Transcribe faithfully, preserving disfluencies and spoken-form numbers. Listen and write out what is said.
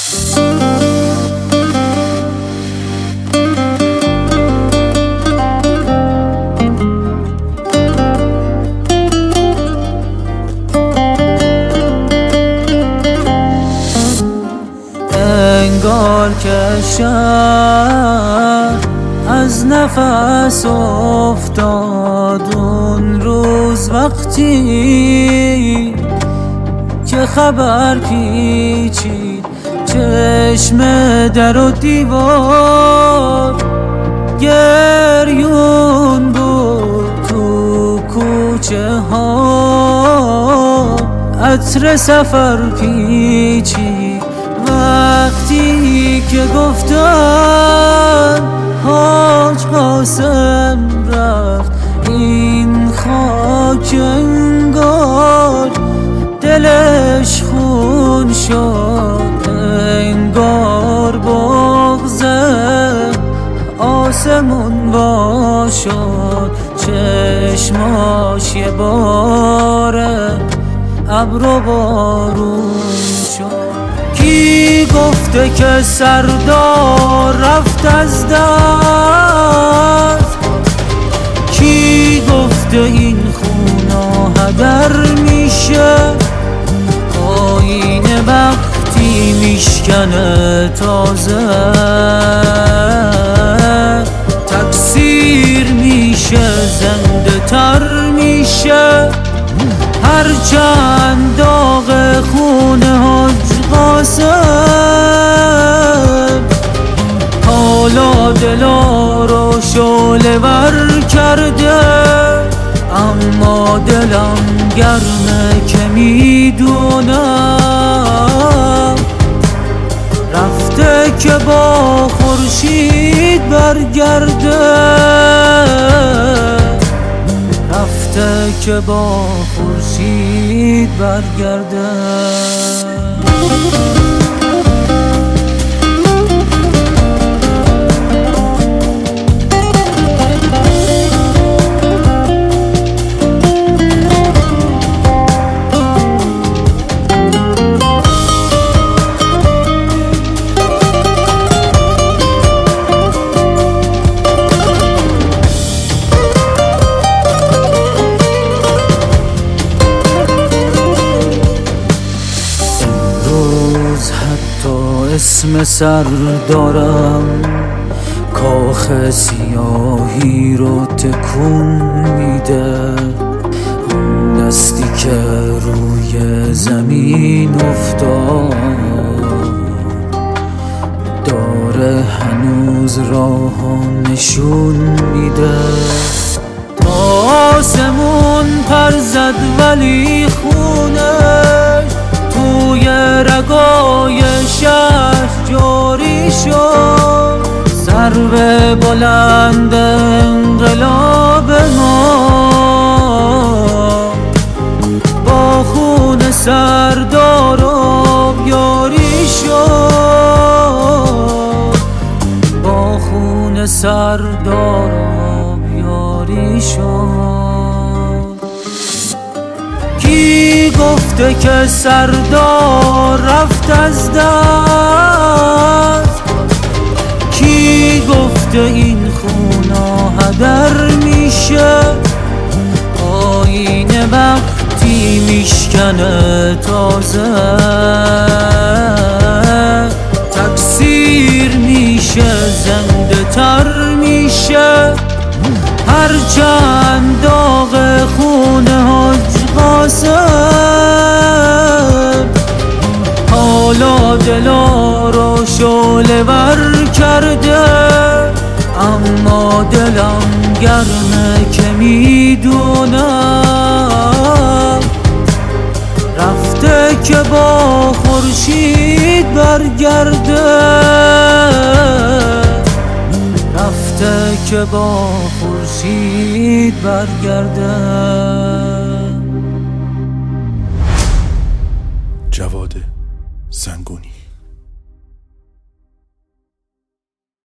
انگار که شهر از نفس افتاد اون روز وقتی که خبر پیچید چشم در و دیوار گریون بود تو کوچه ها عطر سفر پیچید وقتی که گفتن حاج قاسم رفت این خاک انگار دلش خون شد انگار بغضه آسمون وا شد چشماش یه باره ابر و بارون شد کی گفته که سردار رفت از دست کی گفته این خونا هدر میشه آینه وقتی میشکنه تازه تکثیر میشه زنده تر میشه هرچند داغ خونه حاج قاسم حالا دلا رو شعله ور کرده اما دلم گرمه که میدونم رفته که با خورشید برگرده رفته که با خورشید برگرده اسم سر دارم کاخ سیاهی رو تکون میده اون دستی که روی زمین افتاد داره هنوز راه نشون میده تا آسمون پر زد ولی خونش توی رگای شهر جاری شد سرو بلند انقلاب ما با خون سردار آبیاری شد با خون سردار آبیاری شد کی گفته که سردار رفت از دست کی گفته این خونا هدر میشه آینه وقتی میشکنه تازه تکثیر میشه زنده تر میشه هرچند داغ خونه حاج قاسم حالا دلا رو شعله ور کرده اما دلم گرمه که میدونم رفته که با خورشید برگرده رفته که با خورشید برگرده. جواد سنگونی.